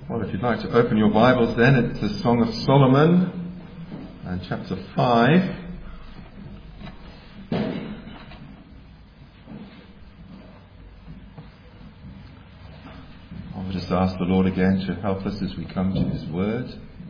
Well, if you'd like to open your Bibles then, it's the Song of Solomon and chapter 5. I'll just ask the Lord again to help us as we come to His Word.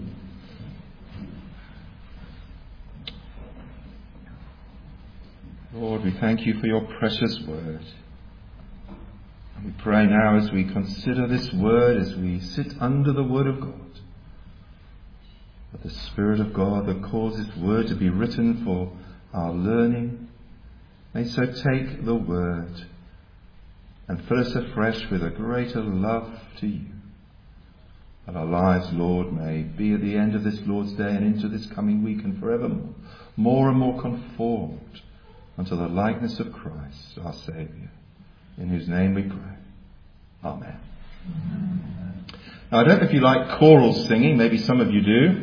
Lord, we thank You for Your precious Word. We pray now as we consider this word, as we sit under the word of God, that the Spirit of God that causes this word to be written for our learning may so take the word and fill us afresh with a greater love to You. That our lives, Lord, may be at the end of this Lord's Day and into this coming week and forevermore, more and more conformed unto the likeness of Christ, our Saviour, in whose name we pray. Amen. Now, I don't know if you like choral singing. Maybe some of you do.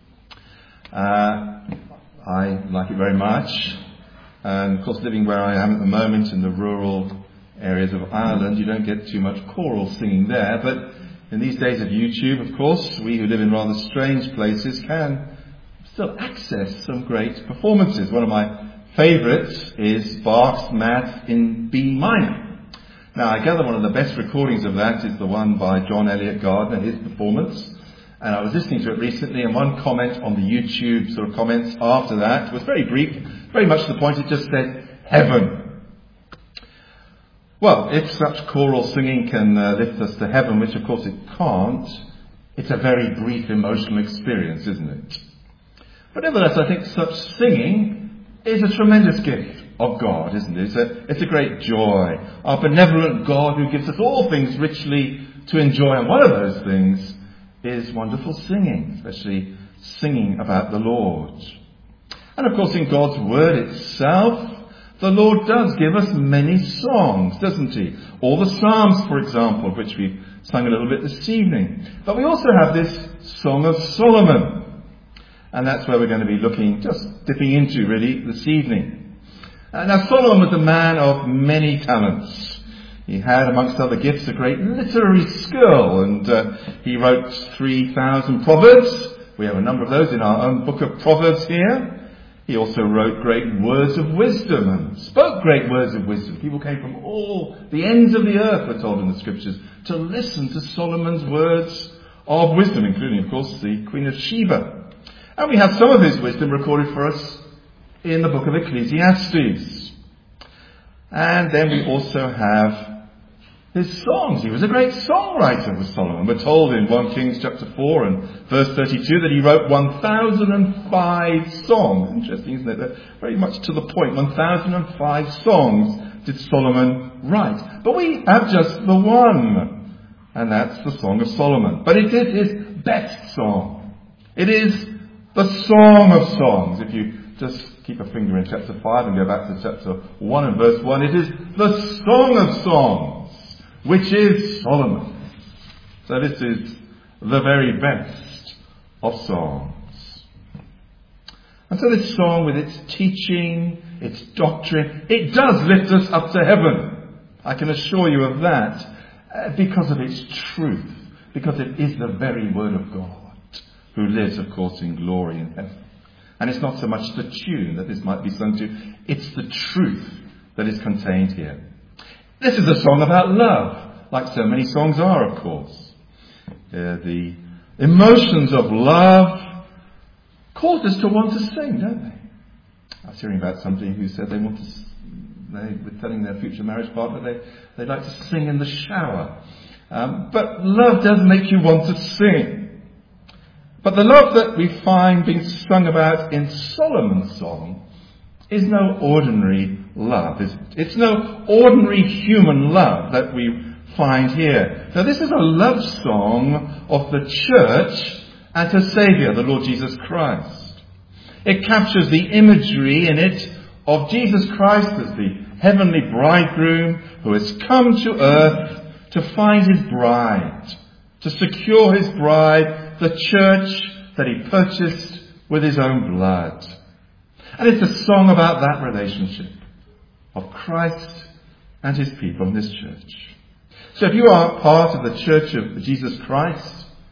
I like it very much. And of course, living where I am at the moment in the rural areas of Ireland, you don't get too much choral singing there. But in these days of YouTube, of course, we who live in rather strange places can still access some great performances. One of my favourites is Bach's Mass in B minor. Now, I gather one of the best recordings of that is the one by John Elliott Gardner, his performance. And I was listening to it recently, and one comment on the YouTube sort of comments after that was very brief, very much to the point. It just said, heaven. Well, if such choral singing can lift us to heaven, which of course it can't, it's a very brief emotional experience, isn't it? But nevertheless, I think such singing is a tremendous gift of God, isn't it? It's a great joy. Our benevolent God who gives us all things richly to enjoy. And one of those things is wonderful singing, especially singing about the Lord. And of course, in God's Word itself, the Lord does give us many songs, doesn't He? All the Psalms, for example, which we've sung a little bit this evening. But we also have this Song of Solomon. And that's where we're going to be looking, just dipping into really this evening. Now, Solomon was a man of many talents. He had, amongst other gifts, a great literary skill, and he wrote 3,000 proverbs. We have a number of those in our own book of Proverbs here. He also wrote great words of wisdom and spoke great words of wisdom. People came from all the ends of the earth, we're told in the Scriptures, to listen to Solomon's words of wisdom, including, of course, the Queen of Sheba. And we have some of his wisdom recorded for us in the book of Ecclesiastes. And then we also have his songs. He was a great songwriter, was Solomon. We're told in 1 Kings chapter 4 and verse 32 that he wrote 1,005 songs. Interesting, isn't it? They're very much to the point. 1,005 songs did Solomon write. But we have just the one, and that's the Song of Solomon. But it is his best song. It is the Song of Songs. If you just keep a finger in chapter 5 and go back to chapter 1 and verse 1. It is the Song of Songs, which is Solomon. So this is the very best of songs. And so this song, with its teaching, its doctrine, it does lift us up to heaven. I can assure you of that, because of its truth, because it is the very Word of God, who lives, of course, in glory in heaven. And it's not so much the tune that this might be sung to, it's the truth that is contained here. This is a song about love, like so many songs are, of course. The emotions of love cause us to want to sing, don't they? I was hearing about somebody who said they were telling their future marriage partner they'd like to sing in the shower. But love does make you want to sing. But the love that we find being sung about in Solomon's song is no ordinary love, is it? It's no ordinary human love that we find here. Now, this is a love song of the church and her Saviour, the Lord Jesus Christ. It captures the imagery in it of Jesus Christ as the heavenly bridegroom who has come to earth to find his bride, to secure his bride, the church that he purchased with his own blood. And it's a song about that relationship of Christ and his people in this church. So if you are part of the Church of Jesus Christ,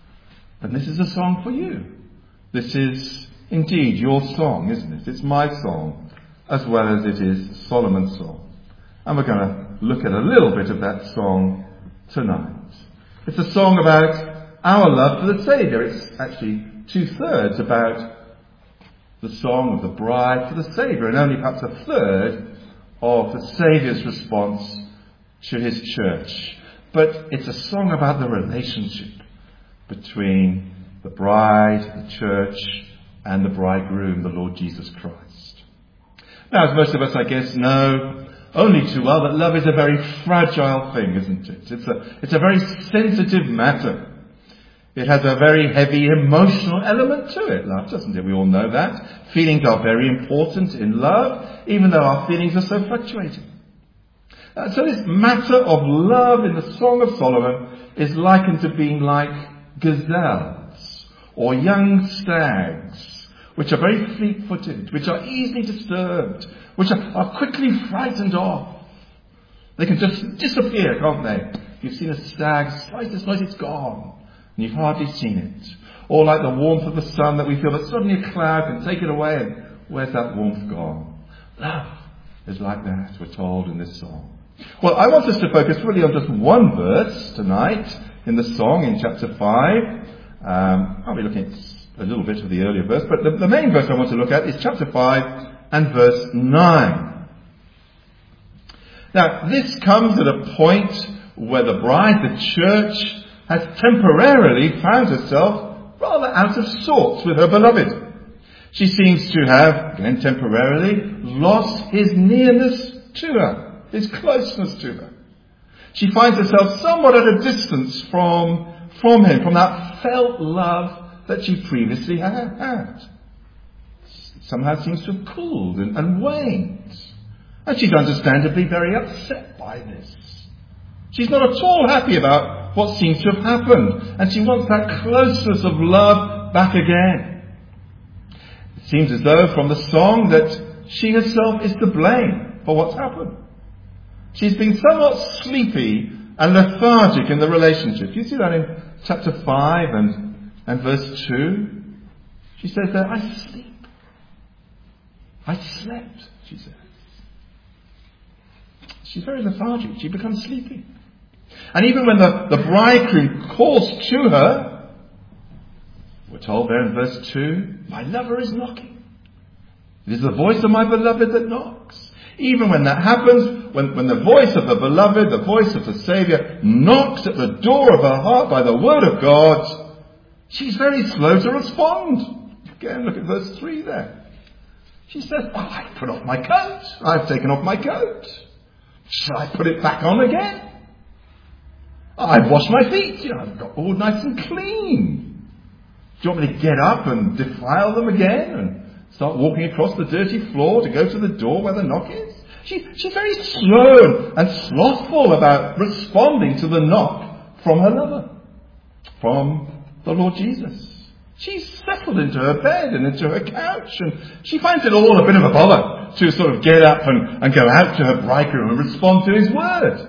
then this is a song for you. This is indeed your song, isn't it? It's my song, as well as it is Solomon's song. And we're going to look at a little bit of that song tonight. It's a song about our love for the Saviour. It's actually 2/3 about the song of the bride for the Saviour, and only perhaps 1/3 of the Saviour's response to his church. But it's a song about the relationship between the bride, the church, and the bridegroom, the Lord Jesus Christ. Now, as most of us, I guess, know only too well, that love is a very fragile thing, isn't it? It's a very sensitive matter. It has a very heavy emotional element to it, love, doesn't it? We all know that. Feelings are very important in love, even though our feelings are so fluctuating. So this matter of love in the Song of Solomon is likened to being like gazelles or young stags, which are very fleet-footed, which are easily disturbed, which are quickly frightened off. They can just disappear, can't they? You've seen a stag, slice, it's gone, and you've hardly seen it. Or like the warmth of the sun that we feel that suddenly a cloud can take it away, and where's that warmth gone? Love is like that, we're told in this song. Well, I want us to focus really on just one verse tonight in the song, in chapter 5. I'll be looking at a little bit of the earlier verse, but the main verse I want to look at is chapter 5 and verse 9. Now, this comes at a point where the bride, the church, has temporarily found herself rather out of sorts with her beloved. She seems to have, again temporarily, lost his nearness to her, his closeness to her. She finds herself somewhat at a distance from him, from that felt love that she previously had. Somehow seems to have cooled and waned. And she's understandably very upset by this. She's not at all happy about what seems to have happened, and she wants that closeness of love back again. It seems as though from the song that she herself is to blame for what's happened. She's been somewhat sleepy and lethargic in the relationship. You see that in chapter 5 and verse 2. She says that I slept, she says. She's very lethargic. She becomes sleepy. And even when the bridegroom calls to her, we're told there in verse 2, my lover is knocking. It is the voice of my beloved that knocks. Even when that happens, when the voice of the beloved, the voice of the Saviour, knocks at the door of her heart by the word of God, she's very slow to respond. Again, look at verse 3 there. She says, I put off my coat. I've taken off my coat. Shall I put it back on again? I've washed my feet. I've got all nice and clean. Do you want me to get up and defile them again and start walking across the dirty floor to go to the door where the knock is? She's very slow and slothful about responding to the knock from her lover, from the Lord Jesus. She's settled into her bed and into her couch, and she finds it all a bit of a bother to sort of get up and go out to her bridegroom and respond to his word.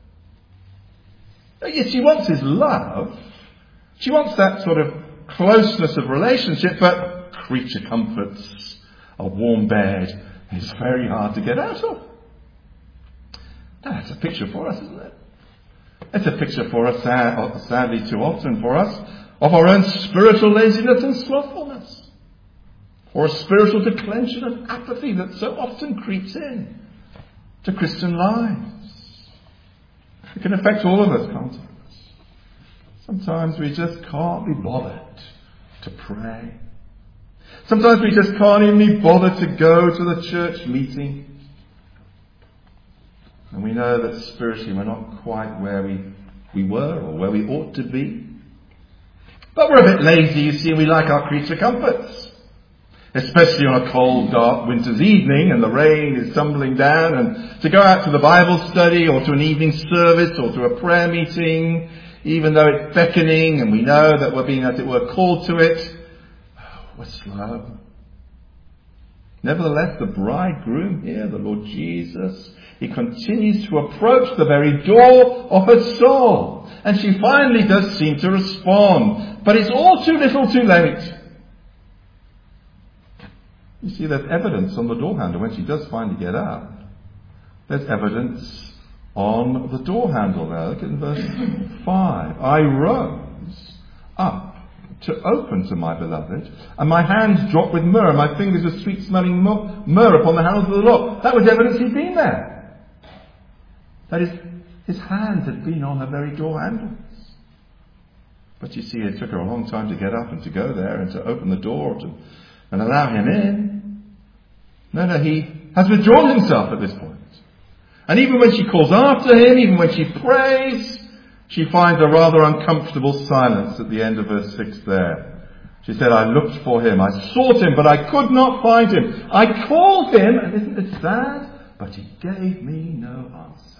Yes, she wants his love. She wants that sort of closeness of relationship, but creature comforts, a warm bed, is very hard to get out of. That's a picture for us, isn't it? It's a picture for us, sadly too often for us, of our own spiritual laziness and slothfulness, or a spiritual declension and apathy that so often creeps in to Christian lives. It can affect all of us, can't it? Sometimes we just can't be bothered to pray. Sometimes we just can't even be bothered to go to the church meeting. And we know that spiritually we're not quite where we were or where we ought to be. But we're a bit lazy, you see, and we like our creature comforts. Especially on a cold, dark winter's evening and the rain is tumbling down, and to go out to the Bible study or to an evening service or to a prayer meeting, even though it's beckoning and we know that we're being, as it were, called to it, we're slow. Nevertheless, the bridegroom here, the Lord Jesus, he continues to approach the very door of her soul. And she finally does seem to respond. But it's all too little too late. You see, there's evidence on the door handle when she does finally get up. There's evidence on the door handle there. Look at verse 5. I rose up to open to my beloved, and my hands dropped with myrrh, and my fingers with sweet-smelling myrrh upon the handles of the lock. That was evidence he'd been there. That is, his hands had been on her very door handles. But you see, it took her a long time to get up and to go there and to open the door and allow him in. No, he has withdrawn himself at this point. And even when she calls after him, even when she prays, she finds a rather uncomfortable silence at the end of verse 6 there. She said, I looked for him, I sought him, but I could not find him. I called him, and isn't it sad? But he gave me no answer.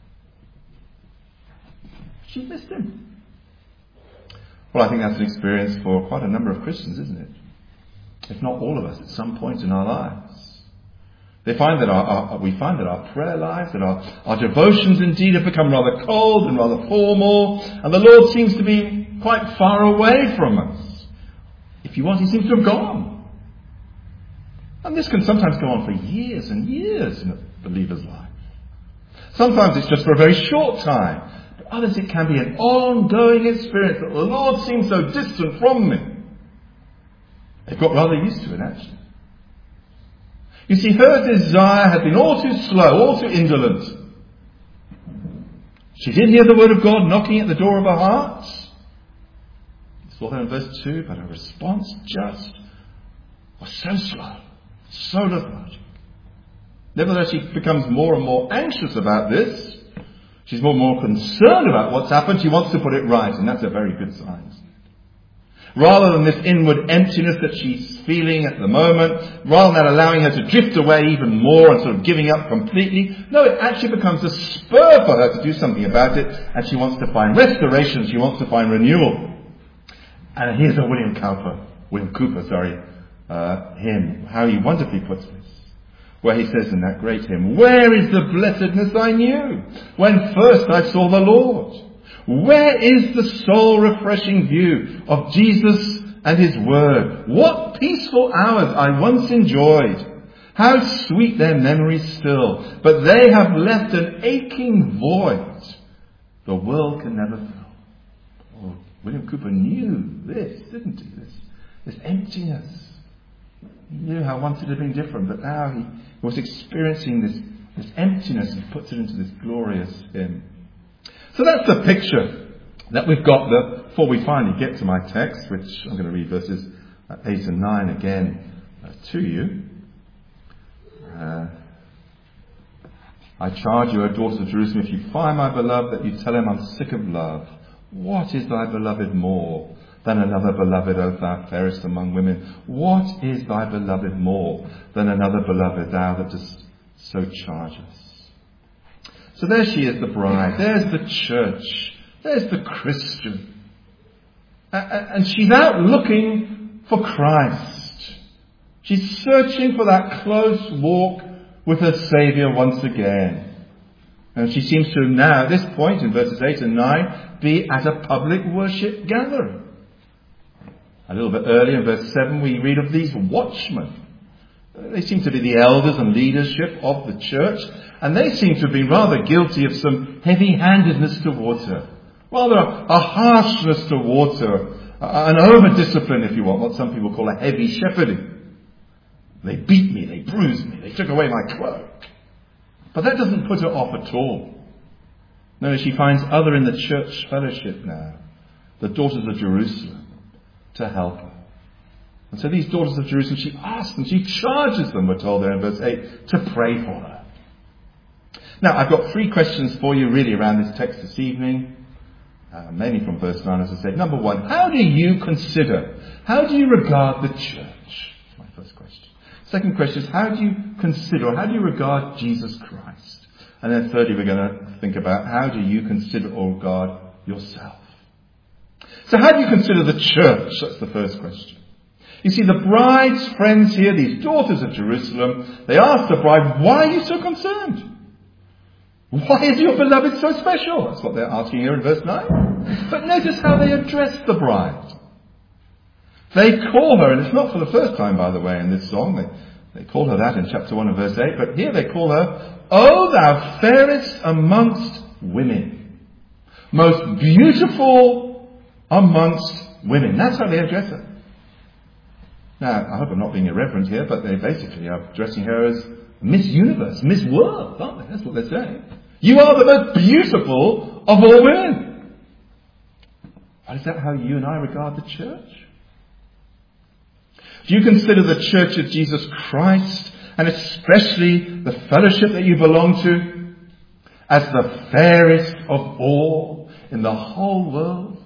She missed him. Well, I think that's an experience for quite a number of Christians, isn't it? If not all of us at some point in our lives. We find that our prayer lives, that our devotions indeed have become rather cold and rather formal, and the Lord seems to be quite far away from us. If you want, he seems to have gone. And this can sometimes go on for years and years in a believer's life. Sometimes it's just for a very short time, but others it can be an ongoing experience that the Lord seems so distant from me. They've got rather used to it, actually. You see, her desire had been all too slow, all too indolent. She did hear the word of God knocking at the door of her heart. You saw that in verse 2, but her response just was so slow, so lethargic. Nevertheless, she becomes more and more anxious about this. She's more and more concerned about what's happened. She wants to put it right, and that's a very good sign. Rather than this inward emptiness that she's feeling at the moment, rather than allowing her to drift away even more and sort of giving up completely, no, it actually becomes a spur for her to do something about it, and she wants to find restoration, she wants to find renewal. And here's a William Cooper hymn, how he wonderfully puts this, where he says in that great hymn, where is the blessedness I knew when first I saw the Lord? Where is the soul-refreshing view of Jesus and his word? What peaceful hours I once enjoyed. How sweet their memories still. But they have left an aching void the world can never fill. Oh, William Cooper knew this, didn't he? This emptiness. He knew how once it had been different, but now he was experiencing this emptiness and puts it into this glorious hymn. So that's the picture that we've got before we finally get to my text, which I'm going to read verses 8 and 9 again to you. I charge you, O daughters of Jerusalem, if you find my beloved, that you tell him I'm sick of love. What is thy beloved more than another beloved, O thou fairest among women? What is thy beloved more than another beloved, thou that dost so charge us? So there she is, the bride. There's the church. There's the Christian. And she's out looking for Christ. She's searching for that close walk with her Saviour once again. And she seems to now, at this point in verses 8 and 9, be at a public worship gathering. A little bit earlier in verse 7 we read of these watchmen. They seem to be the elders and leadership of the church, and they seem to have been rather guilty of some heavy-handedness towards her. Rather a harshness towards her, an over-discipline, if you want, what some people call a heavy shepherding. They beat me, they bruised me, they took away my cloak. But that doesn't put her off at all. No, she finds other in the church fellowship now, the daughters of Jerusalem, to help her. And so these daughters of Jerusalem, she asks them, she charges them, we're told there in verse 8, to pray for her. Now, I've got 3 questions for you really around this text this evening, mainly from verse 9, as I said. Number 1, how do you regard the church? That's my first question. Second question is, how do you regard Jesus Christ? And then thirdly, we're going to think about, how do you consider or regard yourself? So how do you consider the church? That's the first question. You see, the bride's friends here, these daughters of Jerusalem, they ask the bride, why are you so concerned? Why is your beloved so special? That's what they're asking here in verse 9. But notice how they address the bride. They call her, and it's not for the first time, by the way, in this song. They call her that in chapter 1 and verse 8. But here they call her, O thou fairest amongst women. Most beautiful amongst women. That's how they address her. Now, I hope I'm not being irreverent here, but they basically are addressing her as Miss Universe, Miss World, aren't they? That's what they're saying. You are the most beautiful of all women. But is that how you and I regard the church? Do you consider the church of Jesus Christ, and especially the fellowship that you belong to, as the fairest of all in the whole world?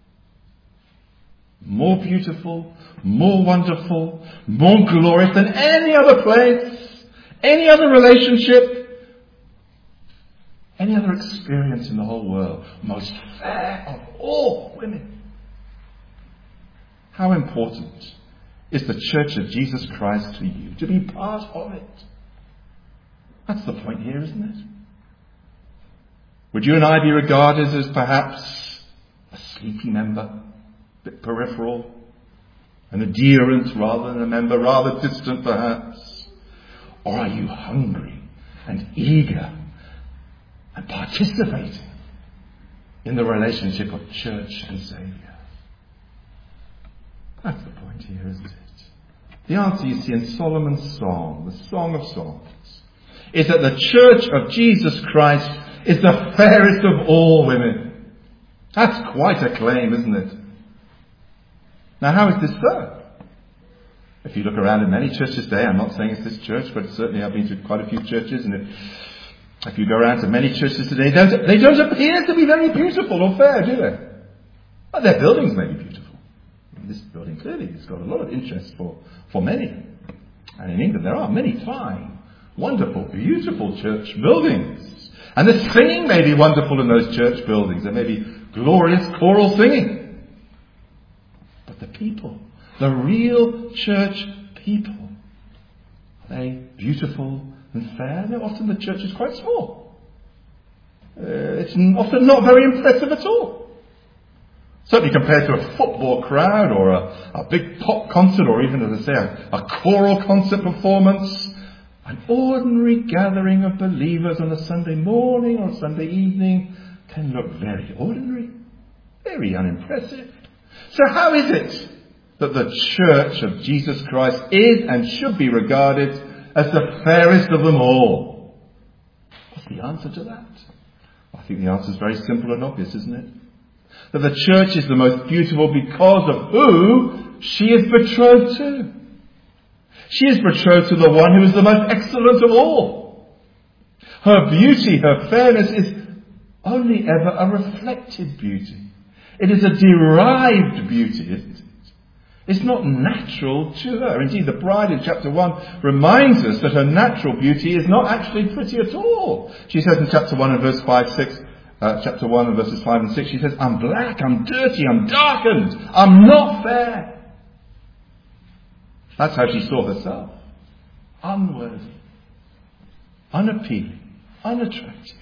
More beautiful, more wonderful, more glorious than any other place, any other relationship, any other experience in the whole world. Most fair of all women. How important is the church of Jesus Christ to you, to be part of it? That's the point here, isn't it? Would you and I be regarded as perhaps a sleepy member, a bit peripheral, an adherent rather than a member, rather distant perhaps? Or are you hungry and eager and participating in the relationship of church and Saviour? That's the point here, isn't it? The answer you see in Solomon's song, the Song of Songs, is that the church of Jesus Christ is the fairest of all women. That's quite a claim, isn't it? Now, how is this so? If you look around in many churches today, I'm not saying it's this church, but certainly I've been to quite a few churches, and if you go around to many churches today, they don't appear to be very beautiful or fair, do they? But their buildings may be beautiful. This building clearly has got a lot of interest for many. And in England there are many fine, wonderful, beautiful church buildings. And the singing may be wonderful in those church buildings. There may be glorious choral singing. But the people, the real church people, are they beautiful and fair? No, often the church is quite small. It's often not very impressive at all. Certainly compared to a football crowd or a big pop concert, or even, as I say, a choral concert performance, an ordinary gathering of believers on a Sunday morning or Sunday evening can look very ordinary, very unimpressive. So how is it that the church of Jesus Christ is and should be regarded as the fairest of them all? What's the answer to that? I think the answer is very simple and obvious, isn't it? That the church is the most beautiful because of who she is betrothed to. She is betrothed to the one who is the most excellent of all. Her beauty, her fairness is only ever a reflected beauty. It is a derived beauty, isn't it? It's not natural to her. Indeed, the bride in chapter 1 reminds us that her natural beauty is not actually pretty at all. She says in chapter 1 and verse 5-6, chapter 1 and verses 5 and 6, she says, I'm black, I'm dirty, I'm darkened, I'm not fair. That's how she saw herself. Unworthy, unappealing, unattractive.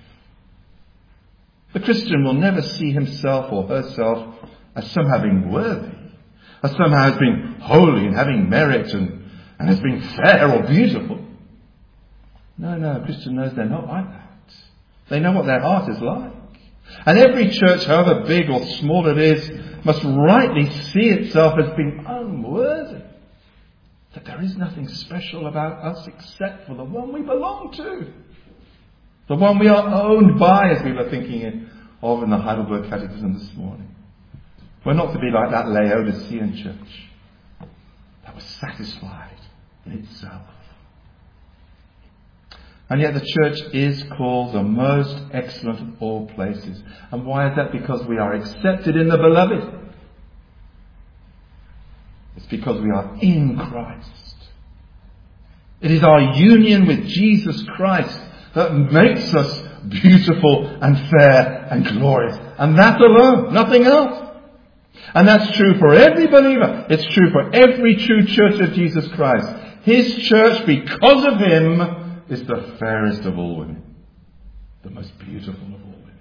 The Christian will never see himself or herself as somehow being worthy, as somehow as being holy and having merit and as being fair or beautiful. No, a Christian knows they're not like that. They know what their heart is like. And every church, however big or small it is, must rightly see itself as being unworthy. That there is nothing special about us except for the one we belong to. The one we are owned by, as we were thinking of in the Heidelberg Catechism this morning. We're not to be like that Laodicean church that was satisfied in itself. And yet the church is called the most excellent of all places. And why is that? Because we are accepted in the beloved. It's because we are in Christ. It is our union with Jesus Christ that makes us beautiful and fair and glorious. And that alone, nothing else. And that's true for every believer. It's true for every true church of Jesus Christ. His church, because of him, is the fairest of all women. The most beautiful of all women.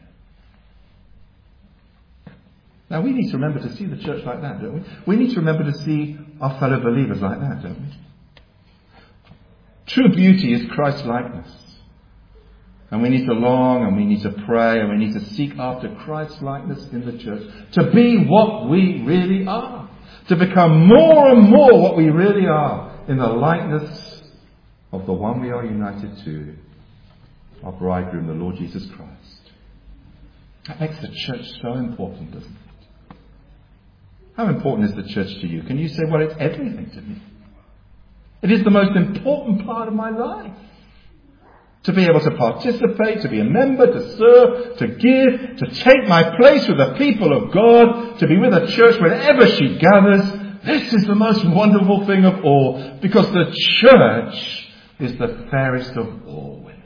Now we need to remember to see the church like that, don't we? We need to remember to see our fellow believers like that, don't we? True beauty is Christ-likeness. And we need to long and we need to pray and we need to seek after Christ-likeness in the church. To be what we really are. To become more and more what we really are in the likeness of the one we are united to. Our bridegroom, the Lord Jesus Christ. That makes the church so important, doesn't it? How important is the church to you? Can you say, well, it's everything to me. It is the most important part of my life. To be able to participate, to be a member, to serve, to give, to take my place with the people of God, to be with a church whenever she gathers. This is the most wonderful thing of all, because the church is the fairest of all women.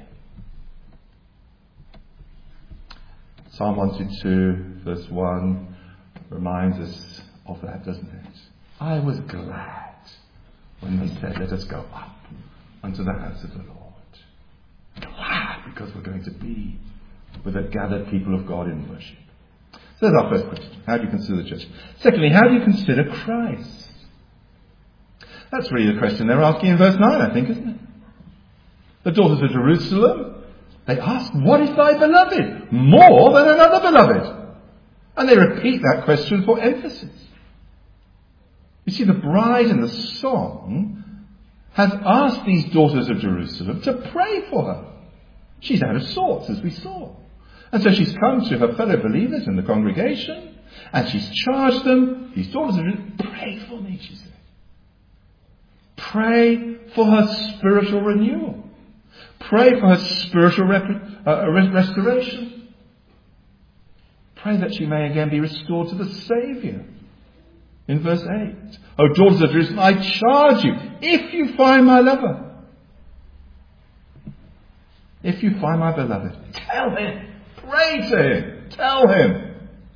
Psalm 122, verse 1 reminds us of that, doesn't it? I was glad when they said, let us go up unto the house of the Lord. Glad because we're going to be with a gathered people of God in worship. So that's our first question. How do you consider the church? Secondly, how do you consider Christ? That's really the question they're asking in verse 9, I think, isn't it? The daughters of Jerusalem, they ask, what is thy beloved? More than another beloved. And they repeat that question for emphasis. You see, the bride in the song has asked these daughters of Jerusalem to pray for her. She's out of sorts, as we saw. And so she's come to her fellow believers in the congregation, and she's charged them, these daughters of Jerusalem, pray for me, she said. Pray for her spiritual renewal. Pray for her spiritual restoration. Pray that she may again be restored to the Saviour. In verse 8, O daughters of Jerusalem, I charge you, if you find my lover, if you find my beloved, tell him, pray to him, tell him.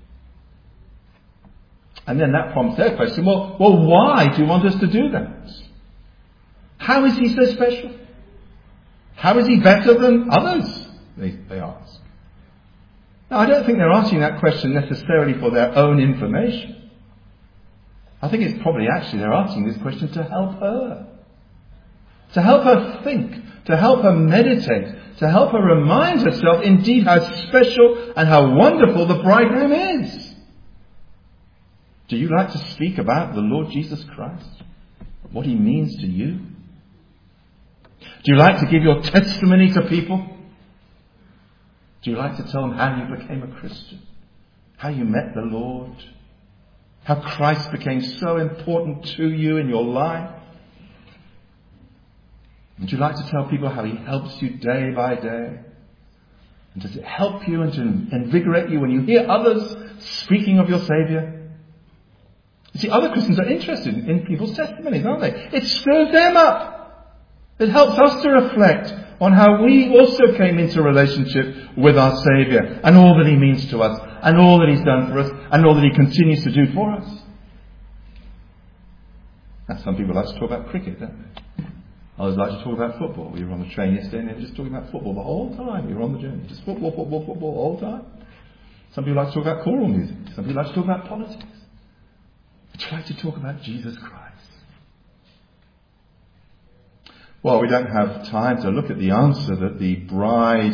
And then that prompts their question, well, why do you want us to do that? How is he so special? How is he better than others? They ask. Now, I don't think they're asking that question necessarily for their own information. I think it's probably actually they're asking this question to help her. To help her think. To help her meditate. To help her remind herself indeed how special and how wonderful the bridegroom is. Do you like to speak about the Lord Jesus Christ? What he means to you? Do you like to give your testimony to people? Do you like to tell them how you became a Christian? How you met the Lord? How Christ became so important to you in your life? Would you like to tell people how he helps you day by day? And does it help you and to invigorate you when you hear others speaking of your Saviour? You see, other Christians are interested in people's testimonies, aren't they? It stirs them up. It helps us to reflect on how we also came into relationship with our Saviour and all that he means to us and all that he's done for us and all that he continues to do for us. Now, some people like to talk about cricket, don't they? Others like to talk about football. We were on the train yesterday and they were just talking about football the whole time. We were on the journey. Just football the whole time. Some people like to talk about choral music. Some people like to talk about politics. But you like to talk about Jesus Christ. Well, we don't have time to look at the answer that the bride,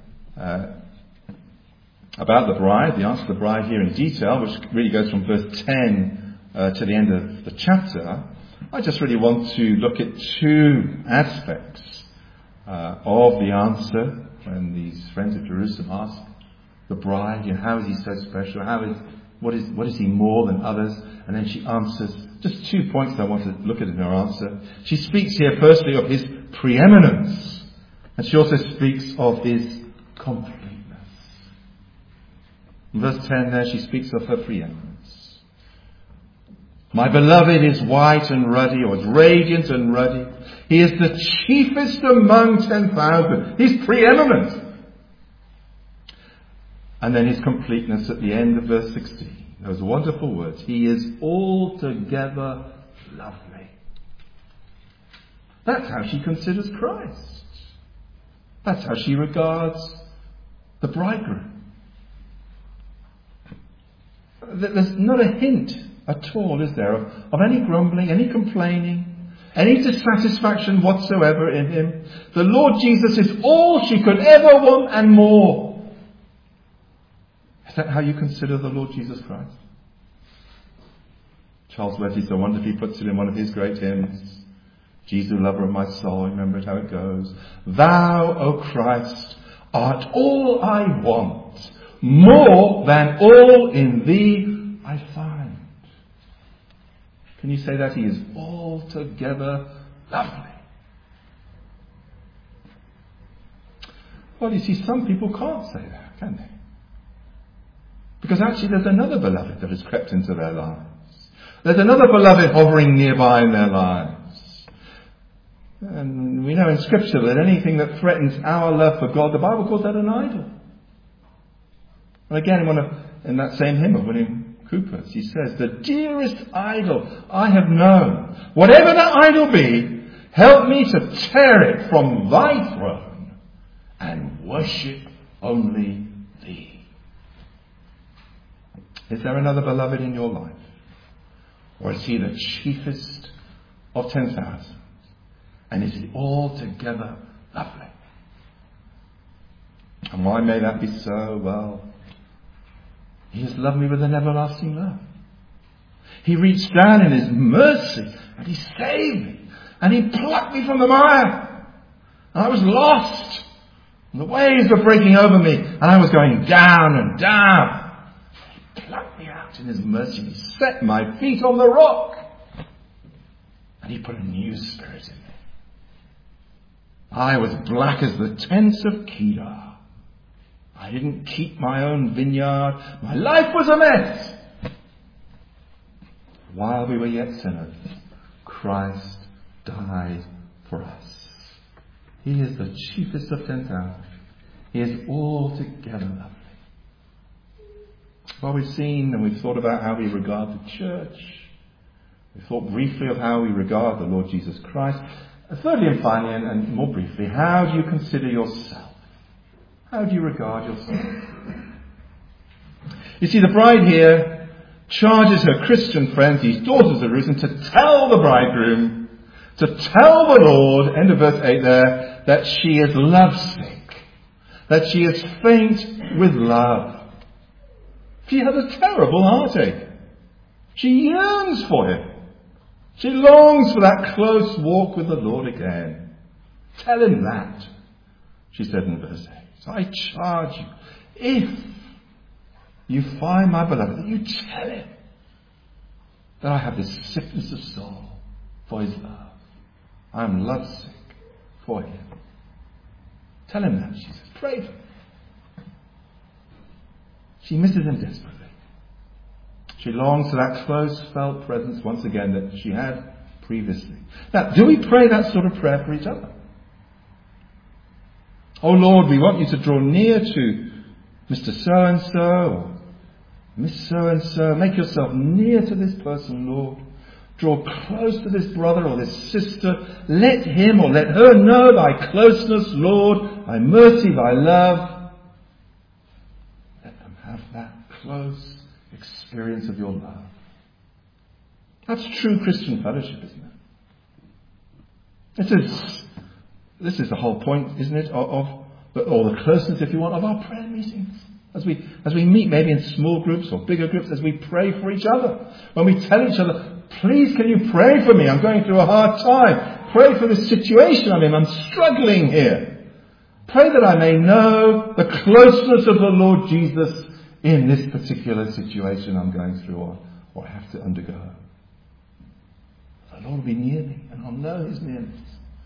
about the bride, the answer to the bride here in detail, which really goes from verse 10 to the end of the chapter. I just really want to look at two aspects of the answer when these friends of Jerusalem ask the bride, how is he so special? What is he more than others? And then she answers. Just 2 points I want to look at in her answer. She speaks here firstly of his preeminence. And she also speaks of his completeness. In verse 10 there she speaks of her preeminence. My beloved is white and ruddy, or is radiant and ruddy. He is the chiefest among 10,000. He's preeminent. And then his completeness at the end of verse 16. Those wonderful words. He is altogether lovely. That's how she considers Christ. That's how she regards the bridegroom. There's not a hint at all, is there, of any grumbling, any complaining, any dissatisfaction whatsoever in him. The Lord Jesus is all she could ever want and more. Is that how you consider the Lord Jesus Christ? Charles Wesley so wonderfully puts it in one of his great hymns. Jesus, lover of my soul, remember how it goes. Thou, O Christ, art all I want, more than all in thee I find. Can you say that? He is altogether lovely. Well, you see, some people can't say that, can they? Because actually there's another beloved that has crept into their lives. There's another beloved hovering nearby in their lives. And we know in Scripture that anything that threatens our love for God, the Bible calls that an idol. And again, in that same hymn of William Cowper's, he says, the dearest idol I have known, whatever that idol be, help me to tear it from thy throne and worship only thee. Is there another beloved in your life? Or is he the chiefest of 10,000? And is he altogether lovely? And why may that be so? Well, he has loved me with an everlasting love. He reached down in his mercy and he saved me. And he plucked me from the mire. And I was lost. And the waves were breaking over me. And I was going down and down. He plucked me out in his mercy. He set my feet on the rock. And he put a new spirit in me. I was black as the tents of Kedar. I didn't keep my own vineyard. My life was a mess. While we were yet sinners, Christ died for us. He is the chiefest of 10,000. He is altogether lovely. Well, we've seen and we've thought about how we regard the church. We've thought briefly of how we regard the Lord Jesus Christ. Thirdly and finally, and more briefly, how do you consider yourself? How do you regard yourself? You see, the bride here charges her Christian friends, these daughters of Jerusalem, to tell the bridegroom, to tell the Lord, end of verse 8 there, that she is lovesick, that she is faint with love. She has a terrible heartache. She yearns for him. She longs for that close walk with the Lord again. Tell him that, she said in verse 8. So I charge you, if you find my beloved, that you tell him that I have this sickness of soul for his love. I am lovesick for him. Tell him that, she says. Pray for him. She misses him desperately. She longs for that close felt presence once again that she had previously. Now, do we pray that sort of prayer for each other? Oh Lord, we want you to draw near to Mr. So-and-so or Miss So-and-so. Make yourself near to this person, Lord. Draw close to this brother or this sister. Let him or let her know thy closeness, Lord, thy mercy, thy love. Let them have that close experience of your love. That's true Christian fellowship, isn't it? This is the whole point, isn't it, or the closeness, if you want, of our prayer meetings. As we meet maybe in small groups or bigger groups, as we pray for each other. When we tell each other, please can you pray for me? I'm going through a hard time. Pray for this situation I'm in. I'm struggling here. Pray that I may know the closeness of the Lord Jesus in this particular situation I'm going through or have to undergo. The Lord will be near me and I'll know his nearness.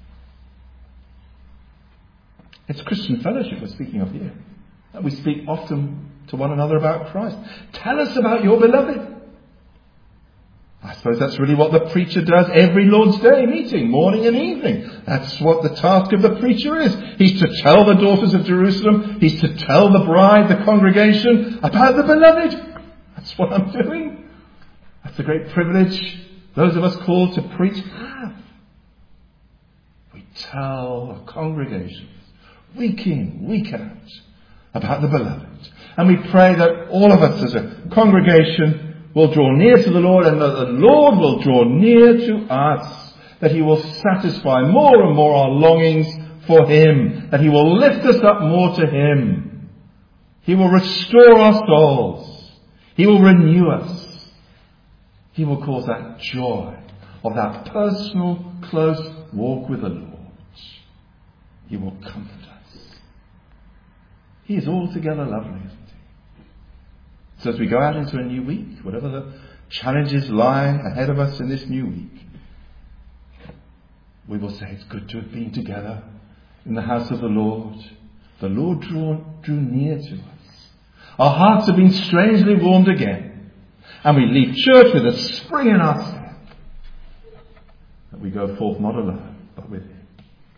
It's Christian fellowship we're speaking of here. And we speak often to one another about Christ. Tell us about your beloved. I suppose that's really what the preacher does every Lord's Day meeting, morning and evening. That's what the task of the preacher is. He's to tell the daughters of Jerusalem, he's to tell the bride, the congregation, about the beloved. That's what I'm doing. That's a great privilege those of us called to preach have. We tell our congregations, week in, week out, about the beloved. And we pray that all of us as a congregation will draw near to the Lord, and that the Lord will draw near to us. That He will satisfy more and more our longings for Him. That He will lift us up more to Him. He will restore our souls. He will renew us. He will cause that joy of that personal, close walk with the Lord. He will comfort us. He is altogether lovely, isn't He? So as we go out into a new week, whatever the challenges lie ahead of us in this new week, we will say it's good to have been together in the house of the Lord. The Lord drew near to us. Our hearts have been strangely warmed again. And we leave church with a spring in our step. That we go forth not alone, but with Him.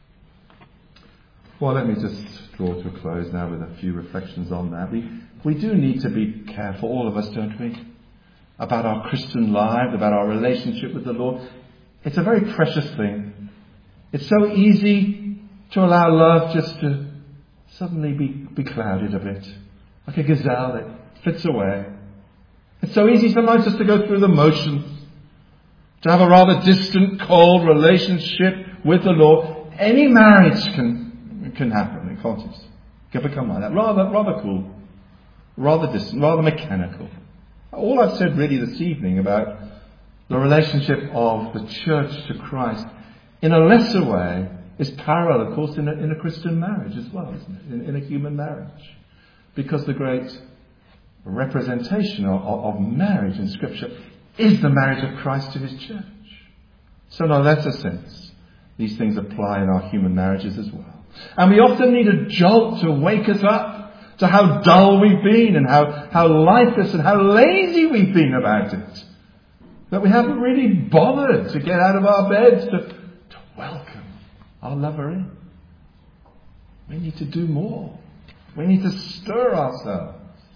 Well, let me just draw to a close now with a few reflections on that. We do need to be careful, all of us, don't we? About our Christian lives, about our relationship with the Lord. It's a very precious thing. It's so easy to allow love just to suddenly be clouded a bit. Like a gazelle that flits away. It's so easy sometimes just to go through the motions. To have a rather distant, cold relationship with the Lord. Any marriage can happen, can't it? Can become like that. Rather cool. Rather distant. Rather mechanical. All I've said really this evening about the relationship of the church to Christ in a lesser way is parallel, of course, in a Christian marriage as well, isn't it? In a human marriage. Because the great representation of marriage in Scripture is the marriage of Christ to His church. So in a lesser sense, these things apply in our human marriages as well. And we often need a jolt to wake us up to how dull we've been and how lifeless and how lazy we've been about it. That we haven't really bothered to get out of our beds to welcome our lover in. We need to do more. We need to stir ourselves.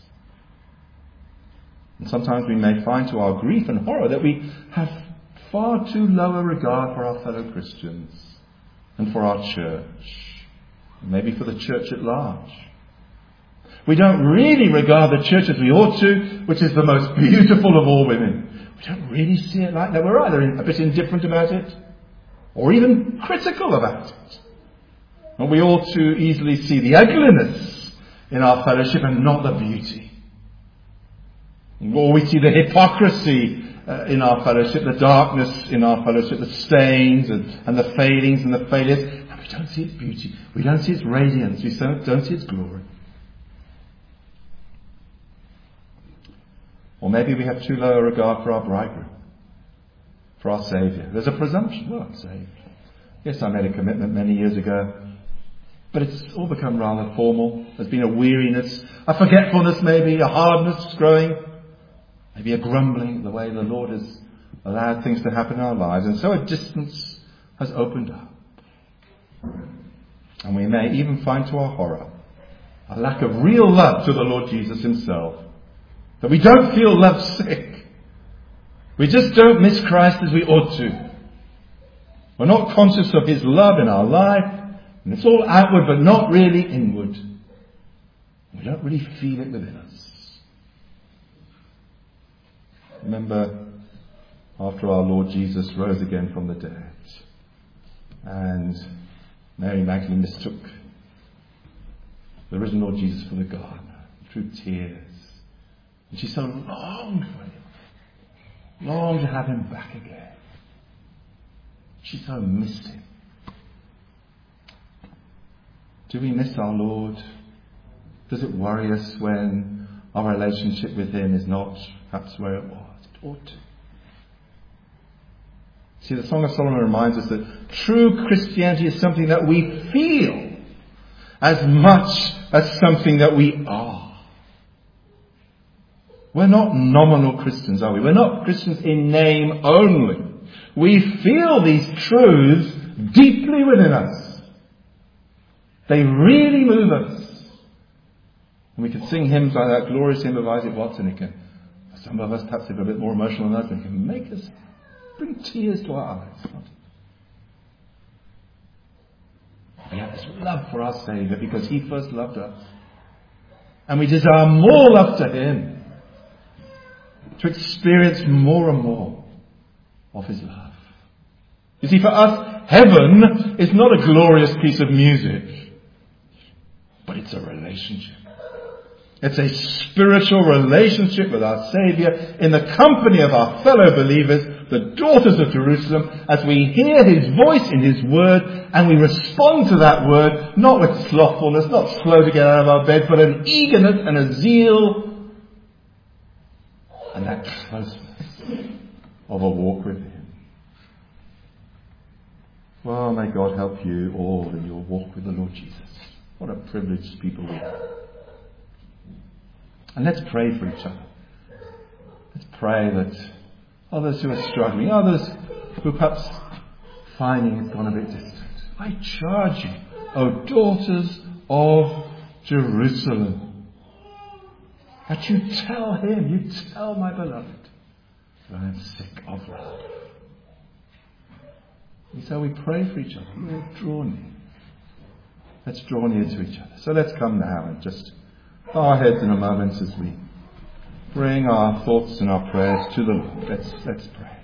And sometimes we may find to our grief and horror that we have far too low a regard for our fellow Christians and for our church, and maybe for the church at large. We don't really regard the church as we ought to, which is the most beautiful of all women. We don't really see it like that. We're either a bit indifferent about it or even critical about it. And we ought to easily see the ugliness in our fellowship and not the beauty. Or we see the hypocrisy in our fellowship, the darkness in our fellowship, the stains and the failings and the failures. And we don't see its beauty. We don't see its radiance. We don't see its glory. Or maybe we have too low a regard for our bridegroom, for our Saviour. There's a presumption. Well, I'm saved. Yes, I made a commitment many years ago. But it's all become rather formal. There's been a weariness, a forgetfulness maybe, a hardness growing. Maybe a grumbling at the way the Lord has allowed things to happen in our lives. And so a distance has opened up. And we may even find to our horror a lack of real love to the Lord Jesus Himself. That we don't feel love sick. We just don't miss Christ as we ought to. We're not conscious of His love in our life. And it's all outward but not really inward. We don't really feel it within us. Remember, after our Lord Jesus rose again from the dead, and Mary Magdalene mistook the risen Lord Jesus for the gardener through tears. And she so longed for Him, longed to have Him back again. She so missed Him. Do we miss our Lord? Does it worry us when our relationship with Him is not perhaps where it was? It ought to. See, the Song of Solomon reminds us that true Christianity is something that we feel as much as something that we are. We're not nominal Christians, are we? We're not Christians in name only. We feel these truths deeply within us. They really move us. And we can sing hymns like that glorious hymn of Isaac Watson again. A some of us perhaps are a bit more emotional than others and can bring tears to our eyes. We have this love for our Saviour because He first loved us. And we desire more love to Him, to experience more and more of His love. You see, for us, heaven is not a glorious piece of music, but it's a relationship. It's a spiritual relationship with our Saviour in the company of our fellow believers, the daughters of Jerusalem, as we hear His voice in His word and we respond to that word, not with slothfulness, not slow to get out of our bed, but an eagerness and a zeal and that closeness of a walk with Him. Well, may God help you all in your walk with the Lord Jesus. What a privileged people we are. And let's pray for each other. Let's pray that others who are struggling, others who perhaps finding it's gone a bit distant, I charge you, O daughters of Jerusalem, that you tell him, you tell my beloved, that I am sick of love. And so we pray for each other. Let's draw near. Let's draw near to each other. So let's come now and just bow our heads in a moment as we bring our thoughts and our prayers to the Lord. Let's pray.